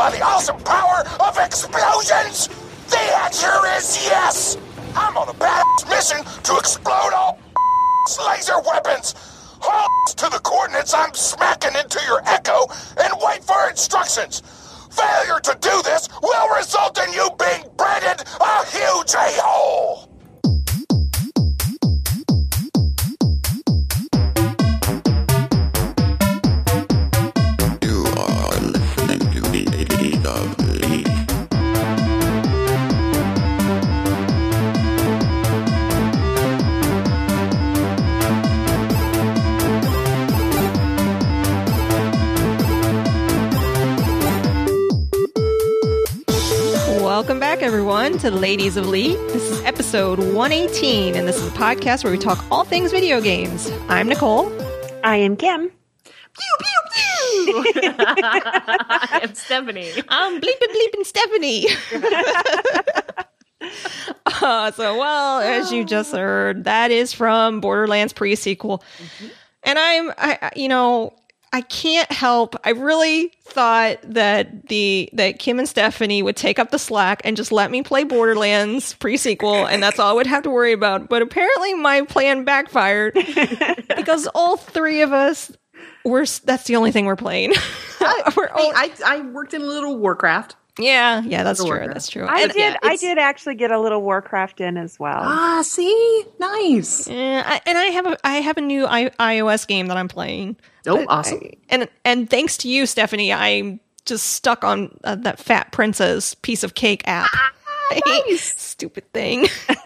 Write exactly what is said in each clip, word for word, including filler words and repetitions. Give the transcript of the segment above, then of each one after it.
by the awesome power of explosions? The answer is yes! I'm on a badass mission to explode all laser weapons! Hold to the coordinates I'm smacking into your echo and wait for instructions! Failure to do this will result in you being branded a huge a-hole! You are listening to the Ladies of Lee. Welcome back, everyone, to the Ladies of Lee. This is episode one eighteen, and this is a podcast where we talk all things video games. I'm Nicole. I am Kim. Pew, pew, pew! I'm Stephanie. I'm bleeping, bleeping Stephanie. uh, so, well, as you just heard, that is from Borderlands pre-sequel. Mm-hmm. And I'm, I, you know... I can't help. I really thought that the that Kim and Stephanie would take up the slack and just let me play Borderlands pre-sequel, and that's all I would have to worry about. But apparently, my plan backfired because all three of us were. That's the only thing we're playing. I, we're all, I, I worked in a little Warcraft. Yeah, yeah, that's true. Warcraft. That's true. I And, did. yeah, I did actually get a little Warcraft in as well. Ah, see, nice. Yeah, I, and I have a I have a new I, iOS game that I'm playing. Oh, But awesome. I, and and thanks to you, Stephanie, I'm just stuck on uh, that Fat Princess piece of cake app. Ah, nice. Stupid thing.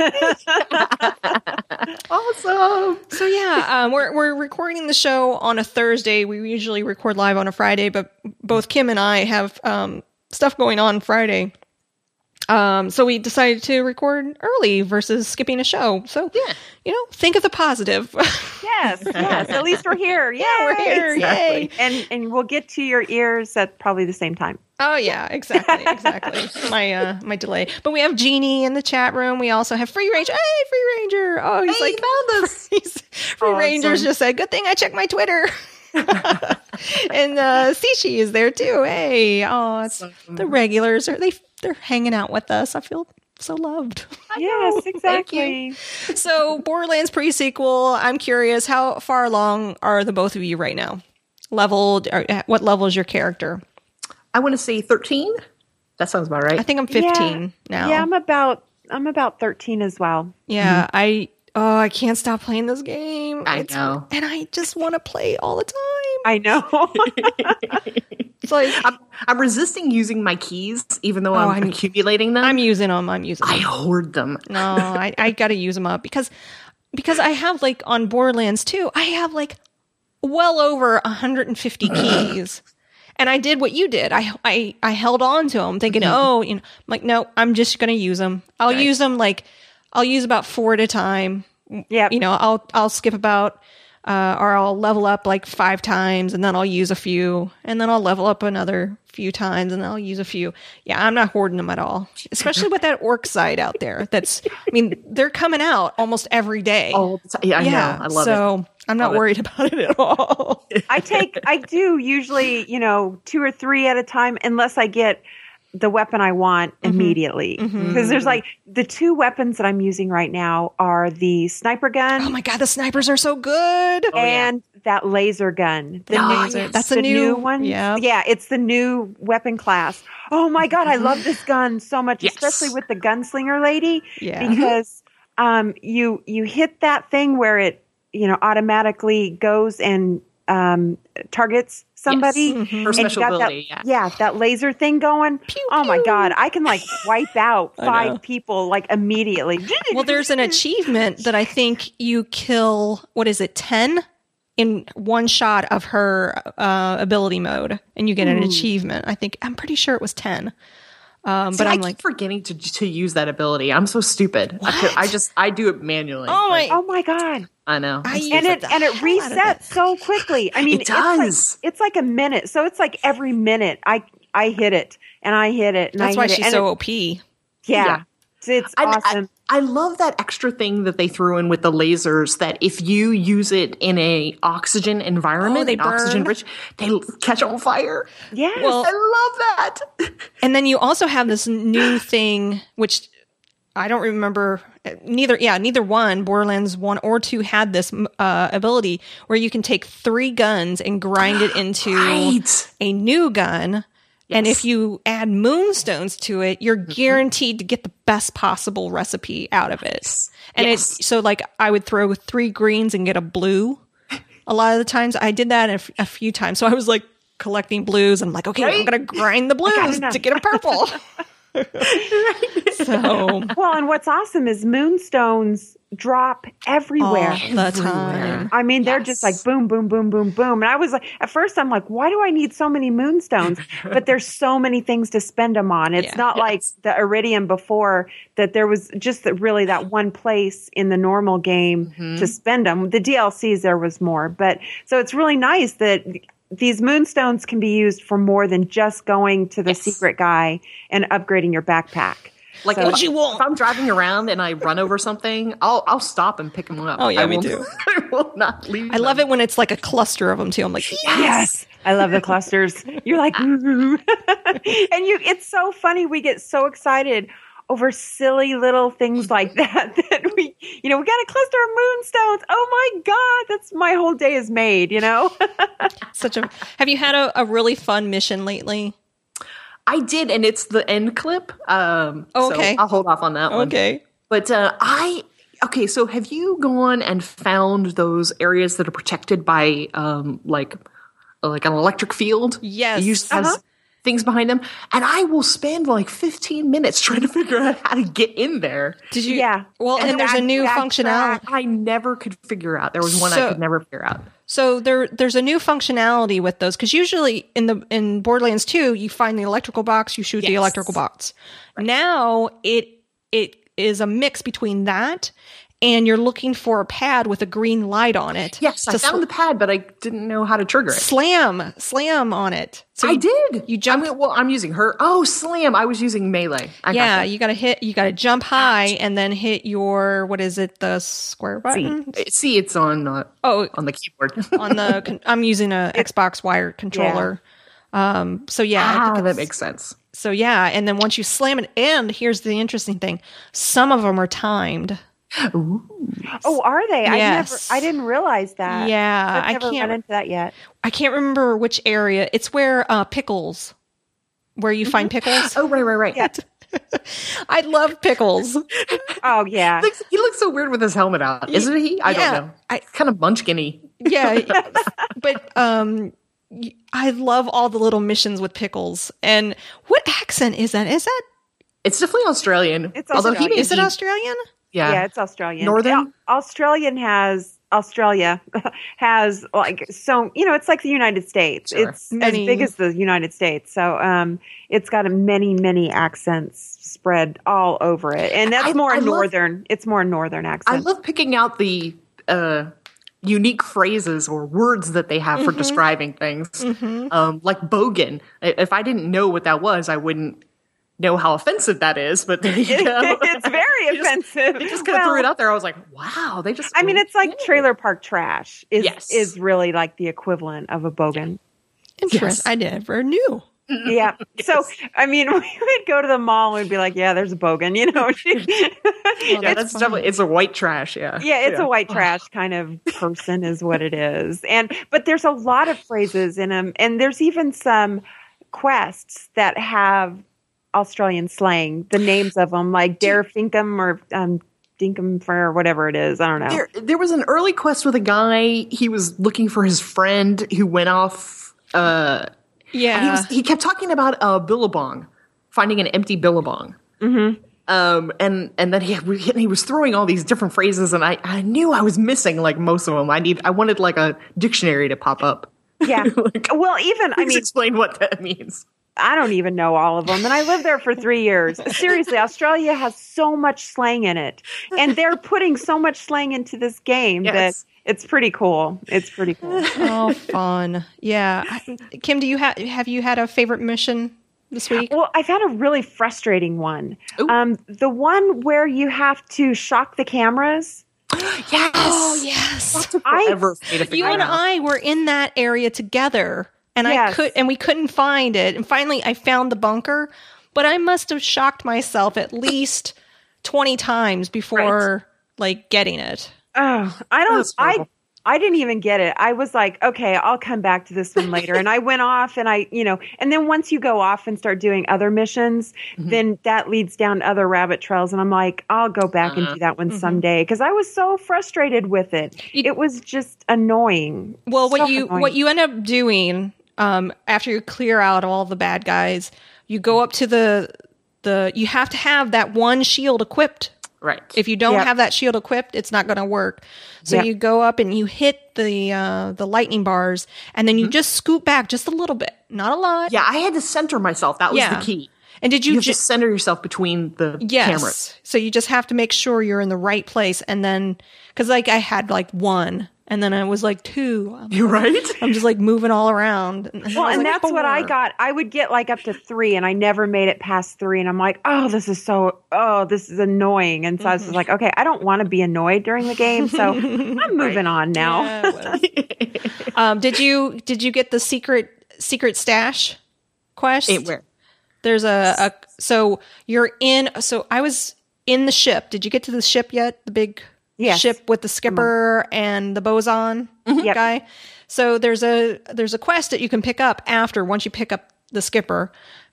Awesome. So yeah, um, we're we're recording the show on a Thursday. We usually record live on a Friday, but both Kim and I have um, stuff going on Friday. Um, so we decided to record early versus skipping a show. So, Yeah. you know, think of the positive. Yes, yes. At least we're here. Yay! Yeah, we're here. Exactly. Yay. And and we'll get to your ears at probably the same time. Oh yeah, exactly, exactly. my uh my delay. But we have Jeannie in the chat room. We also have Free Ranger. Hey, Free Ranger. Oh, he's Hey, like you found us. He's, Free Awesome. Ranger's just said, good thing I checked my Twitter. And uh Sishi is there too. Hey, oh, it's the regulars are they they're hanging out with us. I feel so loved. Yes, Thank you. exactly. So Borderlands pre-sequel, I'm curious, how far along are the both of you right now? Leveled, or what level is your character? I want to say thirteen. That sounds about right. I think I'm fifteen now. Yeah, I'm about I'm about thirteen as well. Yeah, Mm-hmm. I oh, I can't stop playing this game. I It's- know. and I just want to play all the time. I know. It's like I'm, I'm resisting using my keys, even though Oh, I'm, I'm- accumulating them. I'm using them. I'm using I them. hoard them. No, I I got to use them up because because I have like on Borderlands two, I have like well over one hundred fifty keys. And I did what you did. I I, I held on to them, thinking, oh, you know, I'm like, no, I'm just gonna use them. I'll Right. use them like I'll use about four at a time. Yep. You know, I'll I'll skip about uh, or I'll level up like five times, and then I'll use a few, and then I'll level up another few times, and then I'll use a few. Yeah, I'm not hoarding them at all, especially with that orc side out there. That's, I mean, they're coming out almost every day. Oh, yeah, I know. I love so it. I'm not Love it. worried about it at all. I take I do usually, you know, two or three at a time unless I get the weapon I want immediately. Because there's like the two weapons that I'm using right now are the sniper gun Oh my god, the snipers are so good. Oh, yeah. and that laser gun. The The new, laser- that's a the new- one. yeah. Yeah, it's the new weapon class. Oh my god, I love this gun so much, Yes. especially with the gunslinger lady. Yeah. Because um you you hit that thing where it, you know, automatically goes and um targets somebody. Yes. Her And you special got ability, that, yeah. that laser thing going. Pew, Oh my pew. god, I can like wipe out I know. five people like immediately. Well, there's an achievement that I think you kill, what is it, ten in one shot of her uh, ability mode, and you get an achievement. I think, I'm pretty sure it was ten. Um, See, but I I'm keep like, forgetting to to use that ability. I'm so stupid. I, could, I just I do it manually. Oh my- Like, Oh my god. I know. I use And it the and it hell out of resets it. so quickly. I mean, It does. It's like, it's like a minute. So it's like every minute I I hit it and I hit it and That's I why hit she's it. And so it- O P. yeah. Yeah. It's, it's I- I- awesome. I love that extra thing that they threw in with the lasers, that if you use it in a oxygen environment, Oh, they an oxygen burn? rich, they l- catch on fire. Yes. Well- I love that. And then you also have this new thing, which I don't remember. Neither, yeah, neither one, Borderlands one or two, had this uh, ability where you can take three guns and grind it into Right. a new gun. And Yes. if you add moonstones to it, you're guaranteed to get the best possible recipe out of it. And Yes. it's so like I would throw three greens and get a blue. A lot of the times I did that a, f- a few times. So I was like collecting blues. And I'm like, okay, I'm Right. going to grind the blues enough. to get a purple. So well, and what's awesome is moonstones drop everywhere. all the time. I mean, they're Yes. just like boom, boom, boom, boom, boom. And I was like, at first, I'm like, why do I need so many moonstones? But there's so many things to spend them on. It's Yeah. not like the Iridium before, that there was just that really that one place in the normal game to spend them. The D L Cs, there was more. But so it's really nice that these moonstones can be used for more than just going to the Yes. secret guy and upgrading your backpack. Like So- if, if I'm driving around and I run over something, I'll I'll stop and pick them up. Oh, yeah, I me will, too. I will not leave. I love them. it when it's like a cluster of them too. I'm like, Yes. I love the clusters. You're like, ooh. And you, it's so funny. We get so excited over silly little things like that, that we, you know, we got a cluster of moonstones. Oh my God. That's my whole day is made, you know? such a. Have you had a, a really fun mission lately? I did, and it's the end clip. Um, Oh, okay. So I'll hold off on that one. Okay. But uh, I okay. So have you gone and found those areas that are protected by um, like like an electric field? Yes. It usually has Uh-huh. things behind them, and I will spend like fifteen minutes trying to figure out how to get in there. Did you? Yeah. Well, and, And there's a back- new backtrack. functionality. I never could figure out. There was one So- I could never figure out. So there, there's a new functionality with those because usually in the in Borderlands two, you find the electrical box, you shoot the Yes. electrical box. Now it it is a mix between that and you're looking for a pad with a green light on it. Yes, I to found sl- the pad, but I didn't know how to trigger it. slam slam on it. So I you- did. You jump. I mean, well, I'm using her. Oh, slam! I was using melee. I got yeah, that. you got to hit. You got to jump high and then hit your what is it? The square button. See, see, it's on uh, Oh, on the keyboard. on the. con- I'm using a Xbox wired controller. Um. So yeah. I ah, think that it's- makes sense. So yeah, and then once you slam it, and here's the interesting thing: some of them are timed. Oh, are they? Yes. I never, I didn't realize that. Yeah, I've I never can't- run into that yet. I can't remember which area. It's where uh, pickles, where you find pickles. Oh, right, right, right. Yeah. I love pickles. Oh, yeah. He looks, he looks so weird with his helmet out, isn't he? I Yeah, don't know. I- kind of munchkin-y. Yeah, but um, y- I love all the little missions with pickles. And what accent is that? Is that It's definitely Australian. It's Although he Australian. may is it be- Australian? Yeah. Yeah, it's Australian. Northern? Au- Australian has Australia has like so you know it's like the United States. Sure. It's Many- as big as the United States. So um, it's got a many many accents spread all over it, and that's I- more I love- northern. It's more northern I accent. love picking out the uh, unique phrases or words that they have for Mm-hmm. describing things. Um, like bogan. I- If I didn't know what that was, I wouldn't know how offensive that is. But there you go. It's very offensive. They just kind of Well, threw it out there. I was like, wow, they just. I mean, it's like Yeah. trailer park trash is Yes. is really like the equivalent of a bogan. Interesting. Yes. I never knew. Yeah. So, I mean, we would go to the mall and we'd be like, yeah, there's a bogan, you know. Yeah, that's funny. definitely it's a white trash. Yeah, Yeah, it's a white trash kind of person is what it is. And but there's a lot of phrases in them, and there's even some quests that have Australian slang, the names of them, like Dare Finkum or um, Dinkum for whatever it is. I don't know. There, there was an early quest with a guy. He was looking for his friend who went off. Uh, Yeah. he was. He kept talking about a billabong, finding an empty billabong. Mm-hmm. Um, and and then he he was throwing all these different phrases, and I, I knew I was missing like most of them. I need I wanted like a dictionary to pop up. Yeah. Like, Well, even I please mean, explain what that means. I don't even know all of them. And I lived there for three years. Seriously, Australia has so much slang in it. And they're putting so much slang into this game Yes. that it's pretty cool. It's pretty cool. Oh, fun. Yeah. I- Kim, do you have have you had a favorite mission this week? Well, I've had a really frustrating one. Ooh. Um, the one where you have to shock the cameras. Yes. Oh, yes. I- Forever for me to figure You and out. I were in that area together, and I Yes. could, and we couldn't find it. And finally, I found the bunker, but I must have shocked myself at least twenty times before like getting it. Oh, I don't. That's I horrible. I didn't even get it. I was like, okay, I'll come back to this one later. And I went off, and I, you know, and then once you go off and start doing other missions, Mm-hmm. then that leads down other rabbit trails. And I'm like, I'll go back Uh-huh. and do that one Mm-hmm. someday because I was so frustrated with it. You- it was just annoying. Well, what So you annoying. what you end up doing um, after you clear out all the bad guys, you go up to the the. You have to have that one shield equipped. Right. If you don't Yep. have that shield equipped, it's not going to work. So Yep. you go up and you hit the uh, the lightning bars, and then you just scoot back just a little bit, not a lot. yeah, I had to center myself. That was Yeah. the key. And did You, you, have ju- to center yourself between the yes? cameras. So you just have to make sure you're in the right place, and then because like I had like one, and then I was like two. I'm, You're right. I'm just like moving all around. And then Well, I was and like, that's what I four. got. I would get like up to three, and I never made it past three. And I'm like, oh, this is so, oh, this is annoying. And so I was just like, okay, I don't want to be annoyed during the game, so I'm moving on now. Yeah, it was. um, did you did you get the secret secret stash quest? Hey, where? There's a, a so you're in. So I was in the ship. Did you get to the ship yet? The big Yes. ship with the skipper and the boson Yep. guy. So there's a there's a quest that you can pick up after once you pick up the skipper,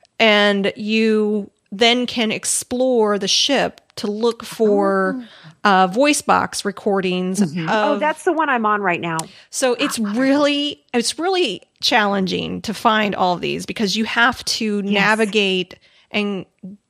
and you then can explore the ship to look for uh, voice box recordings. Oh, Of, that's the one I'm on right now. so it's really it's really challenging to find all of these because you have to navigate and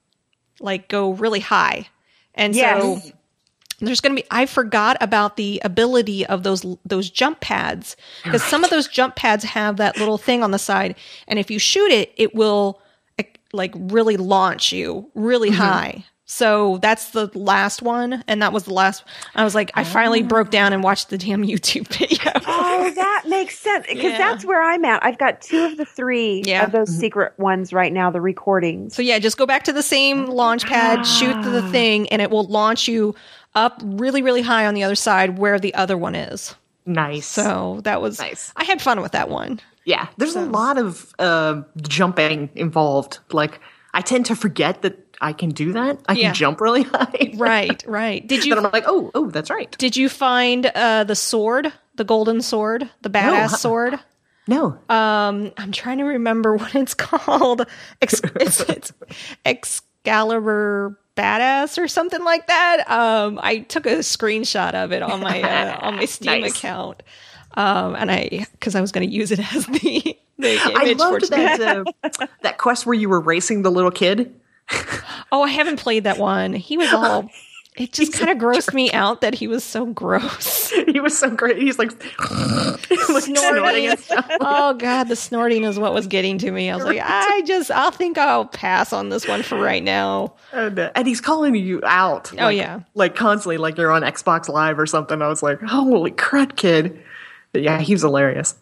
like go really high. And so Yes. there's going to be I forgot about the ability of those those jump pads because some of those jump pads have that little thing on the side, and if you shoot it it will like really launch you really high. So that's the last one, and that was the last. I was like, I finally broke down and watched the damn YouTube video. Oh, that makes sense because Yeah. that's where I'm at. I've got two of the three Yeah. of those secret ones right now, the recordings. So yeah, just go back to the same launch pad, shoot the thing, and it will launch you up really, really high on the other side where the other one is. Nice. So that was Nice. I had fun with that one. Yeah, there's a lot of uh, jumping involved. Like, I tend to forget that I can do that. I Yeah. can jump really high. Right, right. Did Then you I'm like, oh, oh, that's right. did you find uh, the sword, the golden sword, the badass uh-uh. sword? No. Um, I'm trying to remember what it's called. Ex- it's, it's Excalibur Badass or something like that. Um, I took a screenshot of it on my uh, on my Steam Nice. account, um, and I because I was going to use it as the the I image for loved today. that uh, that quest where you were racing the little kid. Oh, I haven't played that one. He was all. It just kind of grossed me out that he was so gross. He was so great. He's like, like snorting and stuff. Oh god, the snorting is what was getting to me. I was like, I just, I'll think I'll pass on this one for right now. And, uh, and he's calling you out. Oh, like- yeah. Like constantly, like you're on Xbox Live or something. I was like, holy crud, kid. But yeah, he was hilarious.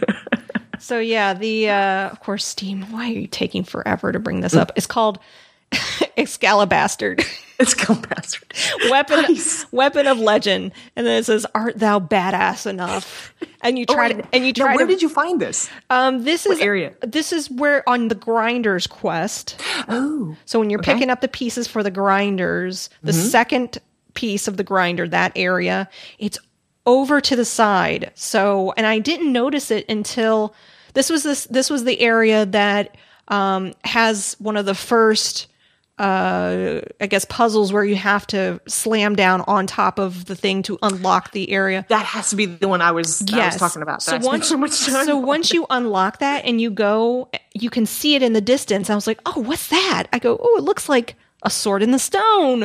So yeah, the uh, of course Steam. Why are you taking forever to bring this up? It's called Excalibastard, It's called Bastard. weapon Nice. weapon of legend, and then it says, "Art thou badass enough?" And you try Oh, to and you now, try where to. did you find this? um, this is area? This is where on the grinders quest. Oh, So when you're Okay. picking up the pieces for the grinders, the second piece of the grinder, that area, it's over to the side. So, and I didn't notice it until this was this this was the area that um, has one of the first, uh, I guess, puzzles where you have to slam down on top of the thing to unlock the area. that has to be the one I was, I was talking about. So That spent once, so much time so on. once you unlock that and you go, you can see it in the distance. I was like, oh, what's that? I go, oh, it looks like a sword in the stone.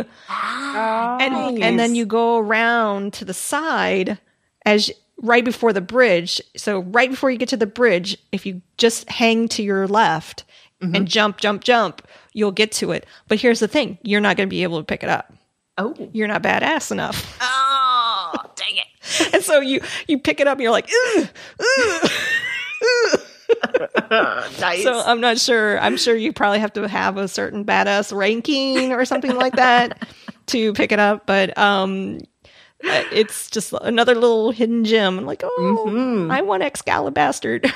and and then you go around to the side as right before the bridge. So right before you get to the bridge, if you just hang to your left and jump, jump, jump, you'll get to it. But here's the thing: you're not going to be able to pick it up. Oh. You're not badass enough. Oh, dang it. And so you you pick it up and you're like, ugh, ugh, ugh. Nice. So I'm not sure. I'm sure you probably have to have a certain badass ranking or something like that to pick it up. But um, uh, it's just another little hidden gem. I'm like, oh, Mhm. I want Excalibastard.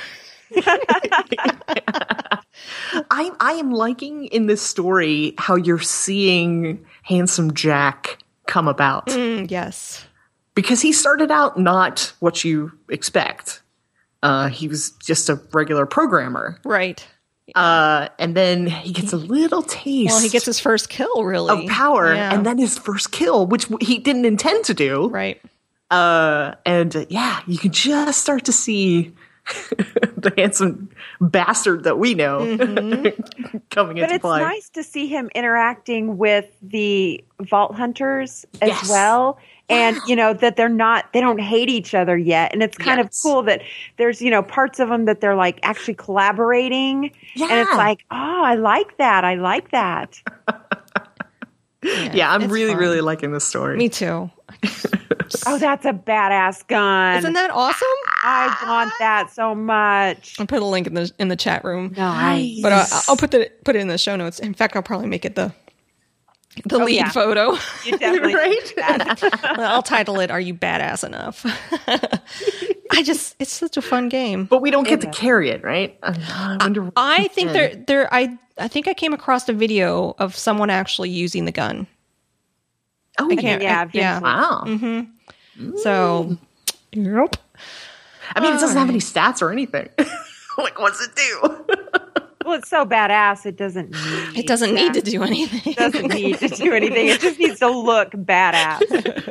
I I am liking in this story how you're seeing Handsome Jack come about. Mm, yes. Because he started out not what you expect. Uh, he was just a regular programmer. Right. Uh, and then he gets a little taste Well, he gets his first kill, really. of power, Yeah. and then his first kill, which he didn't intend to do. Right. Uh, and uh, yeah, you can just start to see the handsome bastard that we know Mm-hmm. coming But into it's play. nice to see him interacting with the Vault Hunters as Yes. well. And, you know, that they're not, they don't hate each other yet. And it's kind Yes. of cool that there's, you know, parts of them that they're like actually collaborating. And it's Yeah. like, oh, I like that. I like that. Yeah, I'm it's really, fun. really liking this story. Me too. Oh, that's a badass gun. Isn't that awesome? I want that so much. I'll put a link in the in the chat room. Nice. But uh, I'll put the put it in the show notes. In fact, I'll probably make it the the lead yeah. photo. You definitely Right? do that. I'll title it "Are You Badass Enough?" I just it's such a fun game. But we don't get to carry it, right? I wonder. I think Yeah. there there I I think I came across a video of someone actually using the gun. Oh, I can't. Yeah, I- yeah. wow. Mm-hmm. So, yep. I mean, it doesn't All have any stats or anything. Like, what's it do? Well, it's so badass. It doesn't need. It doesn't need to that. do anything. It doesn't need to do anything. It just needs to look badass.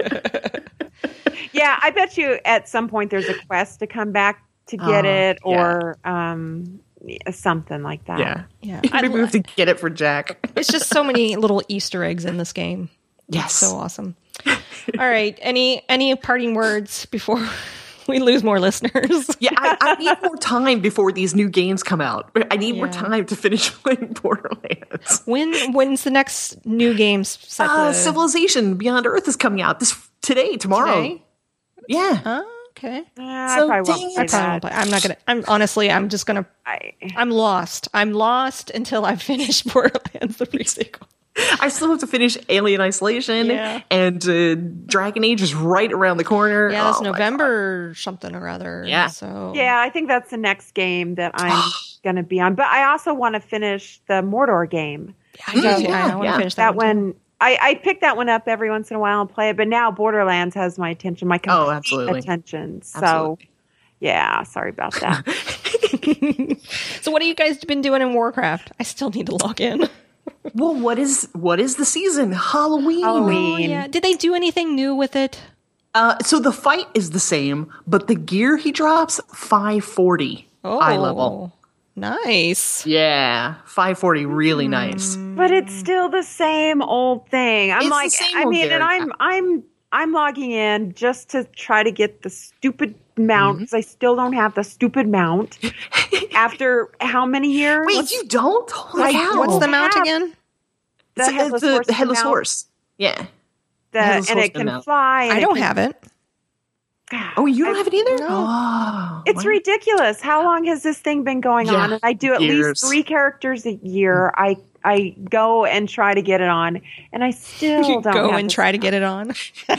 Yeah, I bet you at some point there's a quest to come back to get Oh, it, yeah. or um, something like that. Yeah. Yeah. Maybe I we have to get it for Jack. It's just so many little Easter eggs in this game. Yes. So awesome. All right. Any any parting words before we lose more listeners? Yeah, I, I need more time before these new games come out. I need more Yeah. time to finish playing Borderlands. When when's the next new game set Uh, to Civilization Beyond Earth is coming out this today, tomorrow. today? Yeah. Oh, okay. Uh, I So probably dang won't it. play I probably won't that. play. I'm not gonna. I'm honestly. I'm just gonna. I, I'm lost. I'm lost until I finish Borderlands the pre-sequel. I still have to finish Alien Isolation, Yeah. and uh, Dragon Age is right around the corner. Yeah, it's Oh my November something or other. Yeah. So yeah, I think that's the next game that I'm going to be on. But I also want to finish the Mordor game. I, do, Mm, too. yeah, I want to yeah. finish That that, one. too. one, I, I pick that one up every once in a while and play it. But now Borderlands has my attention, my complete Oh, absolutely. attention. So, Absolutely. yeah, sorry about that. So what have you guys been doing in Warcraft? I still need to log in. Well, what is what is the season? Halloween. Halloween. Oh, yeah. Did they do anything new with it? Uh, so the fight is the same, but the gear he drops five forty Oh, eye level. Nice. Yeah, five forty, really Hmm. nice. But it's still the same old thing. I'm It's the like, same I old mean, and Gary. I'm, I'm, I'm logging in just to try to get the stupid mount Mm-hmm. because I still don't have the stupid mount. After how many years? Wait, you don't? Holy I- cow! What's the Oh, mount have- again? the It's- headless it's horse? the headless mount, horse. Yeah. the- headless and it horseman can mount. fly. and I it don't can- have it. Oh, you don't I- have it either? No. Oh, It's wow. ridiculous. How long has this thing been going Yeah, on? And I do at years. least three characters a year. I I go and try to get it on, and I still You don't go have and this try to mount. get it on.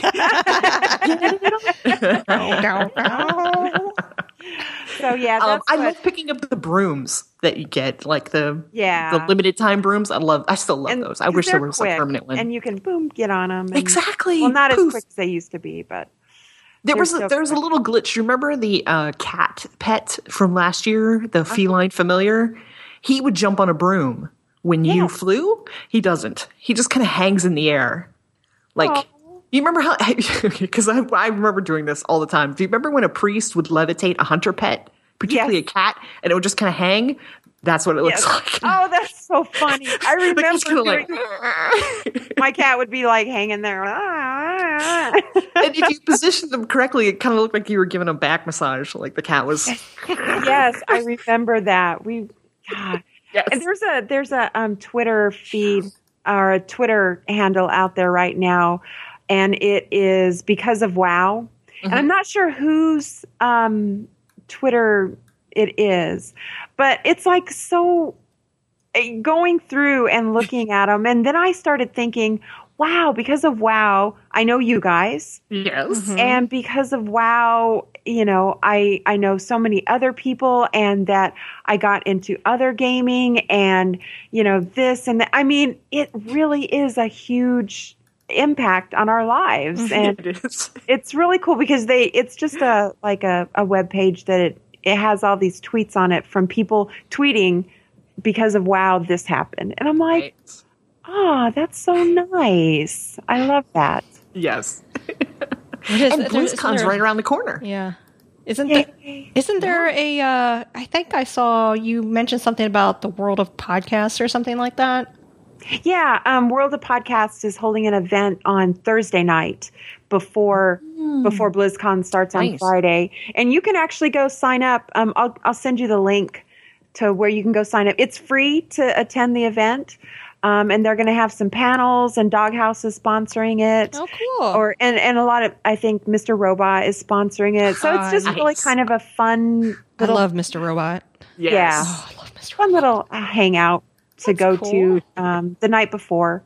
So yeah, that's Um, I what, love picking up the brooms that you get, like the Yeah. the limited time brooms. I love. I still love and those. I 'cause wish there they're was quick, a permanent one. and you can boom get on them. Exactly. Well, not Poof. as quick as they used to be, but There They're was a, so there was a quick. little glitch. You remember the uh, cat pet from last year, the Uh-huh. feline familiar? He would jump on a broom when you Yes. flew. He doesn't. He just kind of hangs in the air. Like, Aw. you remember how? Because I, I remember doing this all the time. Do you remember when a priest would levitate a hunter pet, particularly Yes. a cat, and it would just kind of hang? That's what it looks Yes. like. Oh, that's so funny. I Like, remember he's kinda doing, like, my cat would be like hanging there. and if you positioned them correctly, it kind of looked like you were giving a back massage. Like the cat was. Yes, I remember that. We, God. Yes. And there's a there's a um, Twitter feed or a Twitter handle out there right now, and it is because of WoW. And I'm not sure whose um, Twitter It is. But it's like so going through and looking at them. And then I started thinking, wow, because of WoW, I know you guys. Yes. And because of WoW, you know, I, I know so many other people, and that I got into other gaming and, you know, this and that. I mean, it really is a huge impact on our lives. And It is. it's really cool because they, it's just a, like a, a web page that it, it has all these tweets on it from people tweeting because of WoW, this happened. And I'm like, Right. oh, that's so nice. I love that. Yes. What is- And there- isn't BlizzCon's there- right around the corner. Yeah. Isn't there, Yay. isn't there a, uh, I think I saw you mention something about the World of Podcasts or something like that. Yeah, um, World of Podcasts is holding an event on Thursday night before before BlizzCon starts on Nice. Friday, and you can actually go sign up. Um, I'll I'll send you the link to where you can go sign up. It's free to attend the event, um, and they're going to have some panels, and Doghouse is sponsoring it. Oh, cool. Or and and a lot of, I think Mister Robot is sponsoring it, so it's just Nice. really kind of a fun I little love Mister Robot. Yes. Yeah. Oh, I love Mister fun little uh, hangout to That's go cool. to um, the night before.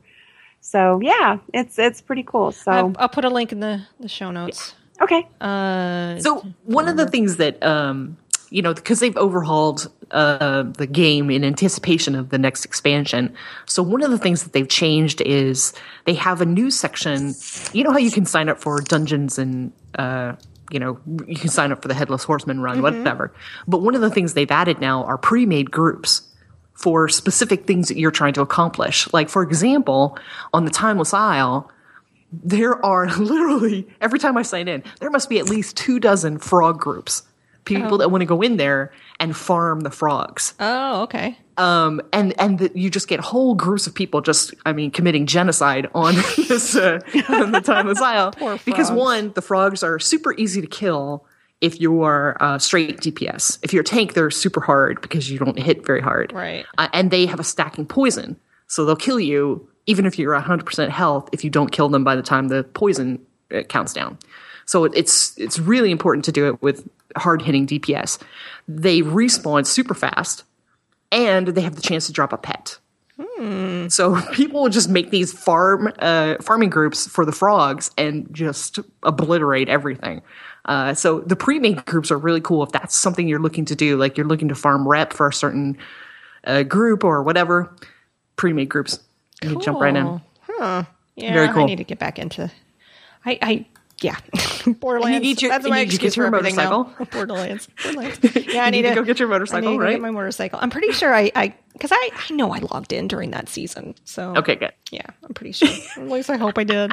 So yeah, it's it's pretty cool. So I'll, I'll put a link in the, the show notes. okay, Uh, So one of the things that um, you know, because they've overhauled uh, the game in anticipation of the next expansion. So one of the things that they've changed is they have a new section. You know how you can sign up for dungeons and uh, you know, you can sign up for the Headless Horseman run, whatever. But one of the things they've added now are pre-made groups for specific things that you're trying to accomplish. Like, for example, on the Timeless Isle, there are literally, every time I sign in, there must be at least two dozen frog groups. People that want to go in there and farm the frogs. oh, okay. Um, and and the, you just get whole groups of people just, I mean, committing genocide on this uh, on the Timeless Isle. Poor Because frogs. one, the frogs are super easy to kill if you are uh, straight D P S. If you're a tank, they're super hard because you don't hit very hard. Right. Uh, and they have a stacking poison, so they'll kill you even if you're one hundred percent health if you don't kill them by the time the poison uh, counts down. So it, it's it's really important to do it with hard hitting D P S. They respawn super fast, and they have the chance to drop a pet. So people will just make these farm uh, farming groups for the frogs and just obliterate everything. Uh, so the pre-made groups are really cool if that's something you're looking to do, like you're looking to farm rep for a certain uh, group or whatever. Pre-made groups, you can jump right in. Cool. Huh. Yeah, Very cool. I need to get back into. I, I yeah, Borderlands. And you need your- That's and my you need to get excuse your for everything now. motorcycle. Borderlands. Borderlands. Yeah, I You need, need to to go get your I motorcycle, need to right? get my motorcycle. I'm pretty sure I, I, because I, I know I logged in during that season. So Okay, good. yeah, I'm pretty sure. At least I hope I did.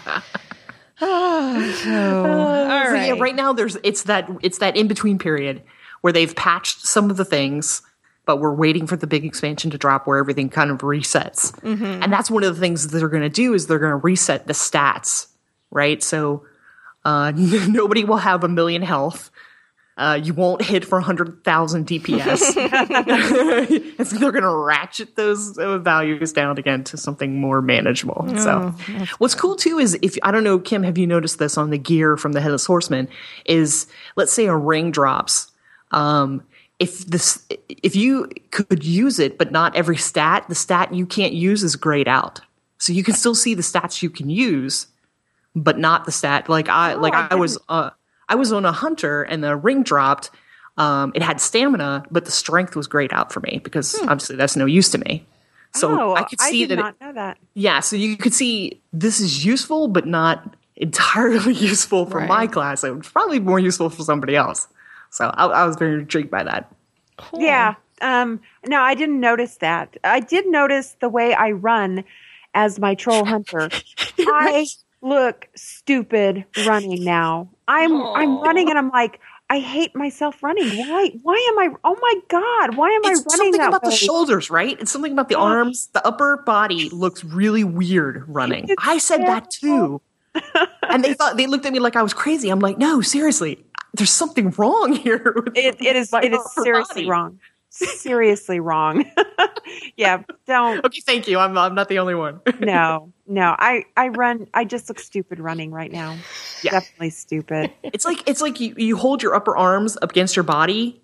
Ah, so, all So right. yeah, right now there's it's that it's that in between period where they've patched some of the things, but we're waiting for the big expansion to drop where everything kind of resets. Mm-hmm. And that's one of the things that they're going to do is they're going to reset the stats, right? So uh, nobody will have a million health. Uh, you won't hit for one hundred thousand D P S. And so they're going to ratchet those uh, values down again to something more manageable. so what's cool too is if, I don't know, Kim, have you noticed this on the gear from the Headless Horseman is let's say a ring drops. Um, if this, if you could use it, but not every stat, the stat you can't use is grayed out. So you can still see the stats you can use, but not the stat. Like I, like I I was, uh, I was on a hunter and the ring dropped. Um, it had stamina, but the strength was grayed out for me because obviously that's no use to me. So oh, I could see did that. not It, know that. yeah, so you could see this is useful, but not entirely useful for Right. my class. It was probably more useful for somebody else. So I, I was very intrigued by that. Cool. Yeah. Um, no, I didn't notice that. I did notice the way I run as my troll hunter. I look stupid running now. I'm I'm running and I'm like, I hate myself running. Why why am I oh my God, why am It's I running something that about way? the shoulders, right? It's something about the arms. The upper body looks really weird running. It's I said that too. terrible. And they thought they looked at me like I was crazy. I'm like, no, seriously, there's something wrong here. with It, it is my it is upper seriously body. wrong. Seriously wrong. Yeah, don't Okay, thank you. I'm I'm not the only one. no, no. I, I run I just look stupid running right now. Yeah. Definitely stupid. It's like it's like you, you hold your upper arms up against your body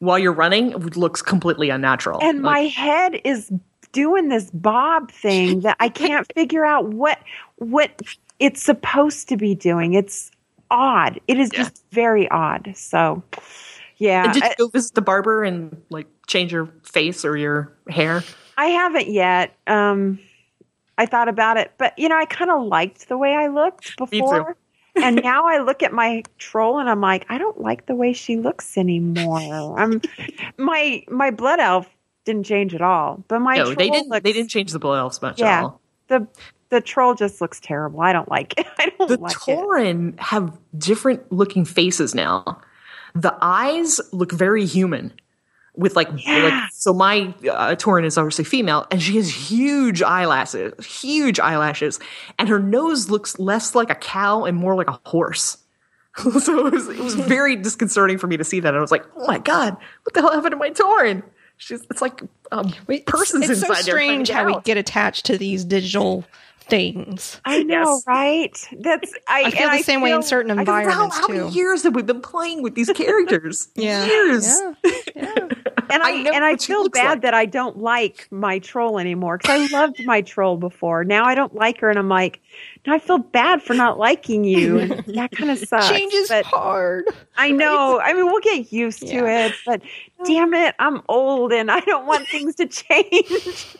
while you're running, it looks completely unnatural. And my Like, head is doing this bob thing that I can't figure out what what it's supposed to be doing. It's odd. It is Yeah. just very odd. So, yeah. and did you I, go visit the barber and like change your face or your hair? I haven't yet. Um, I thought about it, but you know, I kind of liked the way I looked too. before. And now I look at my troll and I'm like, I don't like the way she looks anymore. I'm my my blood elf didn't change at all, but my No, troll they didn't. looks, They didn't change the blood elves much Yeah. at all. the the troll just looks terrible. I don't like it. I don't The like it. Tauren have different looking faces now. The eyes look very human. With like, Yeah. like so my uh, Tauren is obviously female, and she has huge eyelashes, huge eyelashes, and her nose looks less like a cow and more like a horse. So it was, it was very disconcerting for me to see that. I was like, oh my god, what the hell happened to my Tauren? She's it's like um, Wait, it's- persons it's, inside so there trying to strange get how we out. get attached to these digital things. I know, Yes. right? That's I, I feel and the same way in certain I don't know environments how too. many years have we been playing with these characters? Yeah. Years. Yeah. Yeah. And I, I know and I what she feel looks bad like. that I don't like my troll anymore because I loved my troll before. Now I don't like her, and I'm like, now I feel bad for not liking you, and that kind of sucks. Change is but hard. I know. I mean, we'll get used to Yeah. it, but damn it, I'm old and I don't want things to change.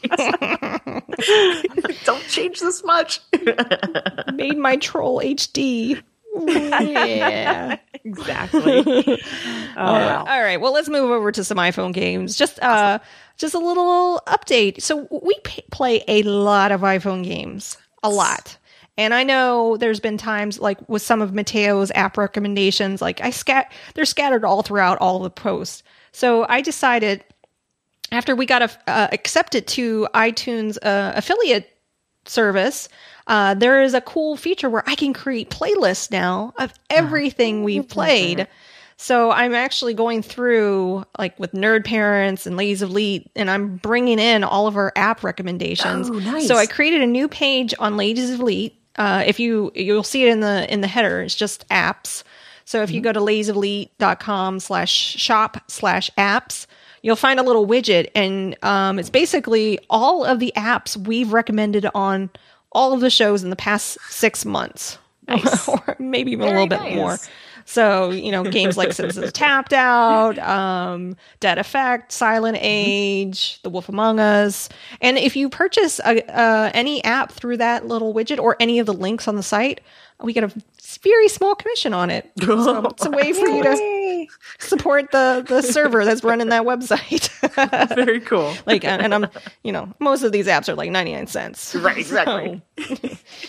Don't change this much. Made my troll H D. Yeah. Exactly. Oh, well. All right. Well, let's move over to some iPhone games. Just uh just a little update. So we p- play a lot of iPhone games. A lot. And I know there's been times like with some of Mateo's app recommendations, like I scat they're scattered all throughout all the posts. So I decided after we got a, uh, accepted to iTunes uh, affiliate service, uh, there is a cool feature where I can create playlists now of everything we've played. So I'm actually going through like with Nerd Parents and Ladies of Elite, and I'm bringing in all of our app recommendations. Oh, nice. So I created a new page on Ladies of Elite. Uh, if you you'll see it in the in the header, it's just apps. So if you go to ladiesofelite.com slash shop slash apps, you'll find a little widget, and um, it's basically all of the apps we've recommended on all of the shows in the past six months, Nice. or maybe even a Very little bit nice. more. So, you know, games like Citizens Tapped Out, um, Dead Effect, Silent Age, The Wolf Among Us. And if you purchase a, uh, any app through that little widget or any of the links on the site, we get a very small commission on it. So it's a way for you to Yay. support the, the server that's running that website. Very cool. Like, and, and I'm, you know, most of these apps are like ninety-nine cents. Right, exactly. So,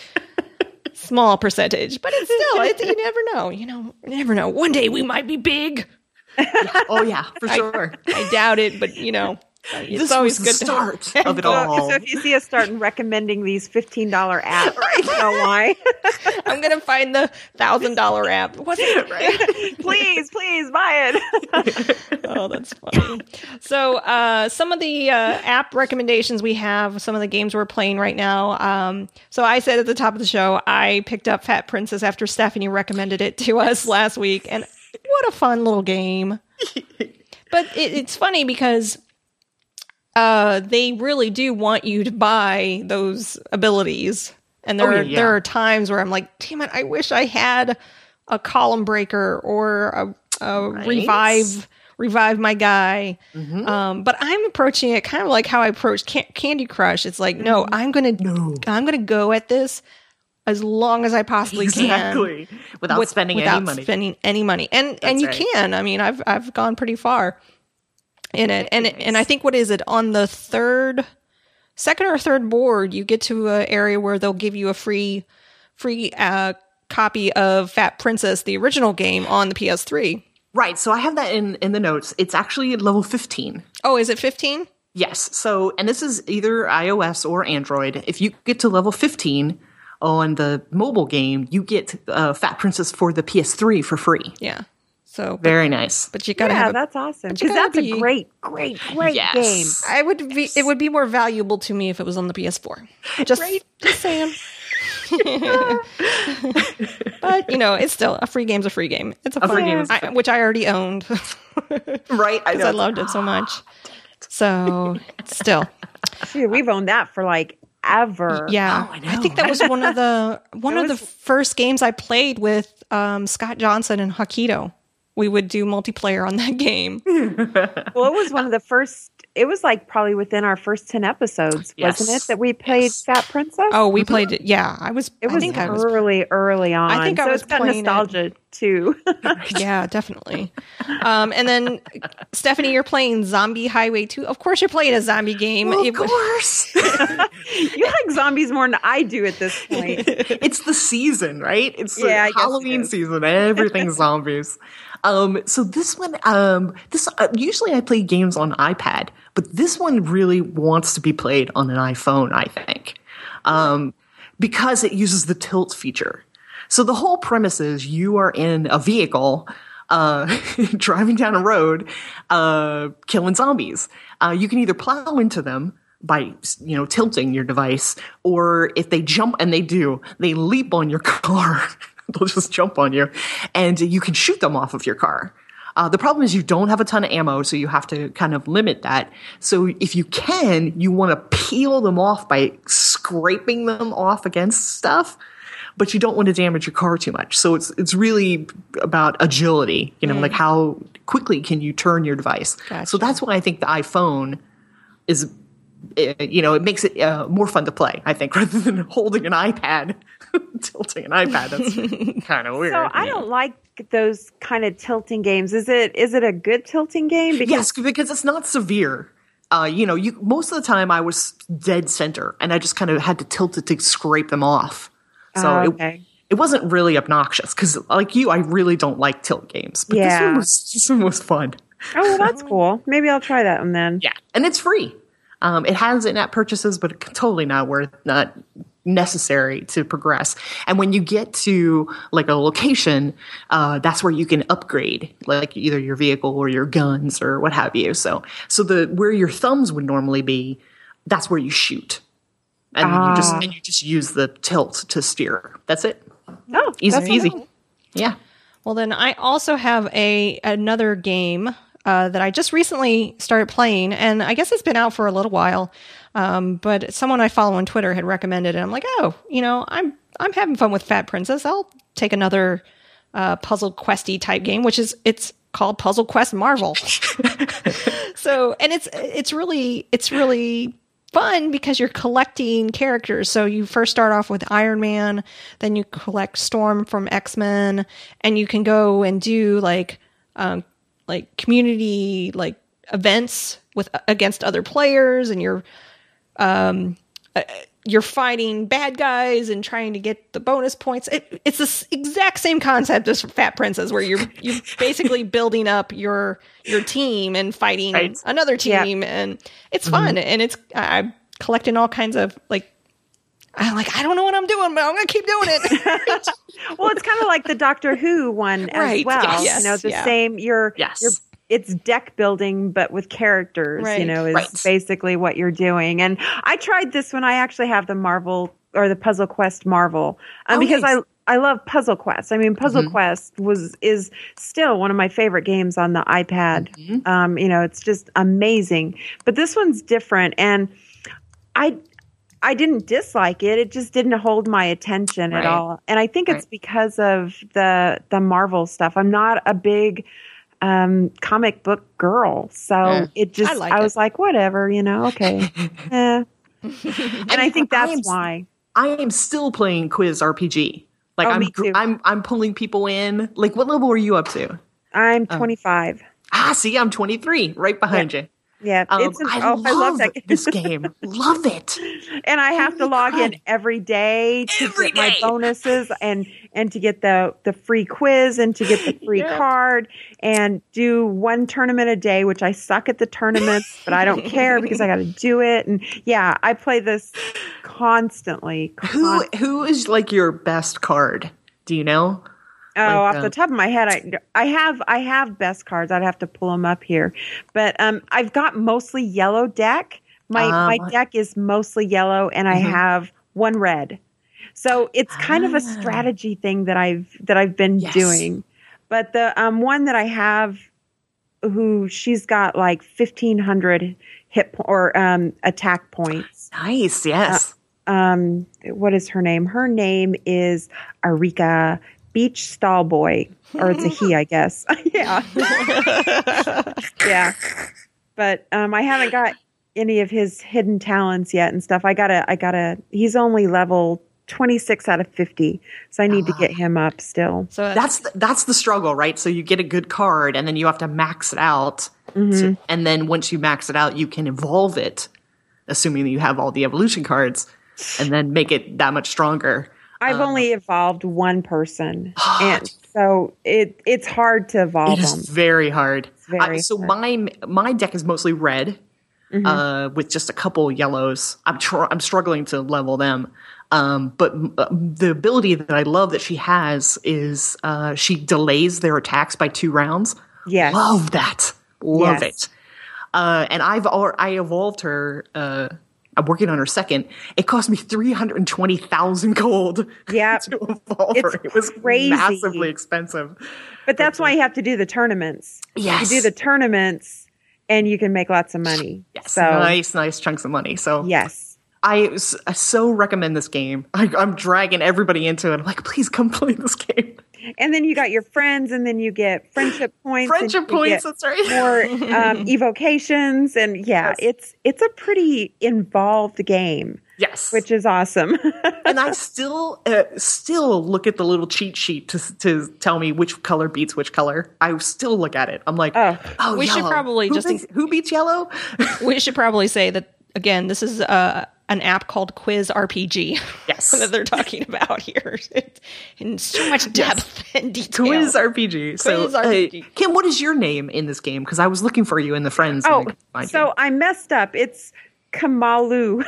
small percentage, but it's still, it, you never know. You know, you never know. One day we might be big. Oh yeah, for sure. I doubt it, but you know, it's This always was good the to start of it So, all. so if you see us starting recommending these fifteen dollars apps, you know why. I'm gonna find the thousand dollar app. What's it? Right? Please, please buy it. Oh, that's funny. So, uh, some of the uh, app recommendations we have, some of the games we're playing right now. Um, so, I said at the top of the show, I picked up Fat Princess after Stephanie recommended it to us last week, and what a fun little game. But it, it's funny because uh, they really do want you to buy those abilities, and there Oh, are yeah. there are times where I'm like, damn it, I wish I had a column breaker or a, a Right? revive revive my guy. Mhm. Um, but I'm approaching it kind of like how I approached Can- Candy Crush. It's like, no, I'm gonna No. I'm gonna go at this as long as I possibly can Exactly. Without with- spending without any money. spending any money, and and you right. can. I mean, I've I've gone pretty far in it, and Nice. and I think what is it on the third, second or third board, you get to an area where they'll give you a free free uh, copy of Fat Princess, the original game, on the P S three. Right. So I have that in, in the notes. It's actually at level fifteen. Oh, is it fifteen? Yes. So, and this is either iOS or Android. If you get to level fifteen on the mobile game, you get uh, Fat Princess for the P S three for free. Yeah. So, but, Very nice. but you gotta Yeah, have. A, that's awesome. but you Because gotta that's be- a great, great, great Yes. game. I would be. It would be more valuable to me if it was on the P S four. Just, just saying. But, you know, it's still a free game's a free game. It's a, A fun free game, game is a free I, which I already owned. Right? I Because know. I loved it so much. So, still. Dude, we've owned that for like ever. Yeah. Oh, I I, know. think that was one of the one That of the was- first games I played with um, Scott Johnson and Hakito. We would do multiplayer on that game. Well, it was one of the first. It was like probably within our first ten episodes, Yes. wasn't it? That we played Yes. Fat Princess. Oh, we played it. Yeah, I was. it I was think I was. early, early on. I think I so was it's got playing it- nostalgia too. Yeah, definitely. Um, and then Stephanie, you're playing Zombie Highway two. Of course, you're playing a zombie game. Well, It of would- course. You like zombies more than I do at this point. It's the season, right? It's the Yeah, I guess it Halloween is. season. Everything's zombies. Um, so this one, um, this uh, usually I play games on iPad, but this one really wants to be played on an iPhone. I think, um, because it uses the tilt feature. So the whole premise is you are in a vehicle. Uh, driving down a road, uh, killing zombies. Uh, you can either plow into them by, you know, tilting your device, or if they jump, and they do, they leap on your car. They'll just jump on you, and you can shoot them off of your car. Uh, the problem is you don't have a ton of ammo, so you have to kind of limit that. So if you can, you want to peel them off by scraping them off against stuff, but you don't want to damage your car too much. So it's it's really about agility, you know, like how quickly can you turn your device. Gotcha. So that's why I think the iPhone is, uh, you know, it makes it uh, more fun to play, I think, rather than holding an iPad, tilting an iPad. That's kind of weird. So I don't like those kind of tilting games. Is it is it a good tilting game? Because Yes, because it's not severe. Uh, you know, you most of the time I was dead center, and I just kind of had to tilt it to scrape them off. So Oh, it, okay. it wasn't really obnoxious because, like you, I really don't like tilt games. But this Yeah. one was this one was fun. Oh, well, that's cool. Maybe I'll try that one then. Yeah, and it's free. Um, it has in-app purchases, but totally not worth, not necessary to progress. And when you get to like a location, uh, that's where you can upgrade, like either your vehicle or your guns or what have you. So, so the where your thumbs would normally be, that's where you shoot, and then you just and you just use the tilt to steer. That's it. Oh, Easy that's peasy. cool. Yeah. Well, then I also have a another game uh, that I just recently started playing, and I guess it's been out for a little while. Um, but someone I follow on Twitter had recommended it. I'm like, oh, you know, I'm I'm having fun with Fat Princess. I'll take another uh, puzzle questy type game, which is it's called Puzzle Quest Marvel. So, and it's it's really it's really fun because you're collecting characters. So you first start off with Iron Man, then you collect Storm from X-Men, and you can go and do like um, like community like events with against other players, and you're um uh, you're fighting bad guys and trying to get the bonus points. It, it's the s- exact same concept as Fat Princess, where you're you're basically building up your your team and fighting Right. another Yeah. team, and it's fun. And it's I'm collecting all kinds of like I'm like I don't know what I'm doing, but I'm gonna keep doing it. Well, it's kind of like the Doctor Who one as Right. well. Yes. You know, the Yeah. same. You're Yes. you're it's deck building, but with characters. You Right. know, is Right. basically what you're doing. And I tried this when I actually have the Marvel or the Puzzle Quest Marvel um, Oh, because nice. I I love Puzzle Quest. I mean, Puzzle Quest was is still one of my favorite games on the iPad. Um, you know, it's just amazing. But this one's different, and I I didn't dislike it. It just didn't hold my attention Right. at all. And I think it's Right. because of the the Marvel stuff. I'm not a big um, comic book girl, so Yeah. it just I I, like it. was like, whatever, you know, okay. Eh. And I think I that's am- why. I am still playing Quiz R P G. Like Oh, I'm, me too. I'm, I'm pulling people in. Like, what level are you up to? I'm twenty-five. Ah, see, I'm twenty-three, right behind you. Yeah, Um, it's an, I, oh, love I love that. this game. Love it. And I have to Holy log in crap. every day to Every get my day. bonuses and and to get the the free quiz and to get the free Yeah. card and do one tournament a day, which I suck at the tournaments, but I don't care because I got to do it. And yeah, I play this constantly. Who, Con- who is like your best card? Do you know? oh, like, off uh, the top of my head, I I have I have best cards. I'd have to pull them up here, but um, I've got mostly yellow deck. My Ah, my what- deck is mostly yellow, and I Mhm. have one red. So it's kind of a strategy thing that I've that I've been Yes. doing. But the um, one that I have, who she's got like fifteen hundred hit po- or um, attack points. Nice. Yes. Um, what is her name? Her name is Arika Beach Stallboy, or it's a he, I guess. Yeah, yeah. But um, I haven't got any of his hidden talents yet and stuff. I gotta, I gotta. He's only level twenty-six out of fifty, so I need to get him up still. So that's the, that's the struggle, right? So you get a good card, and then you have to max it out. To, and then once you max it out, you can evolve it, assuming that you have all the evolution cards, and then make it that much stronger. I've only evolved one person, and so it it's hard to evolve It them. is very hard. very I, so hard. my my deck is mostly red, uh, with just a couple yellows. I'm tr- I'm struggling to level them. Um, but uh, the ability that I love that she has is uh, she delays their attacks by two rounds. Yes. Love that. Love Yes. it. Uh, and I've al- I evolved her. Uh, I'm working on her second. It cost me three hundred twenty thousand gold. Yeah. to evolve It's her. It was crazy. massively expensive. But that's why you have to do the tournaments. Yes. You do the tournaments, and you can make lots of money. Yes, So nice, nice chunks of money. So yes. I, s- I so recommend this game. I, I'm dragging everybody into it. I'm like, please come play this game. And then you got your friends, and then you get friendship points. and Friendship you points, get that's right. More um, evocations, and yeah, Yes. it's it's a pretty involved game, Yes. which is awesome. and I still uh, still look at the little cheat sheet to to tell me which color beats which color. I still look at it. I'm like, Oh. oh, We should yellow. probably who just beats, who beats yellow? we should probably say that again. This is uh, an app called Quiz R P G. Yes. that they're talking about here it's in so much depth and detail. Quiz R P G. So, Quiz R P G. uh, Kim, what is your name in this game? Because I was looking for you in the friends. and I Oh, couldn't find so you. I messed up. It's Kamalu.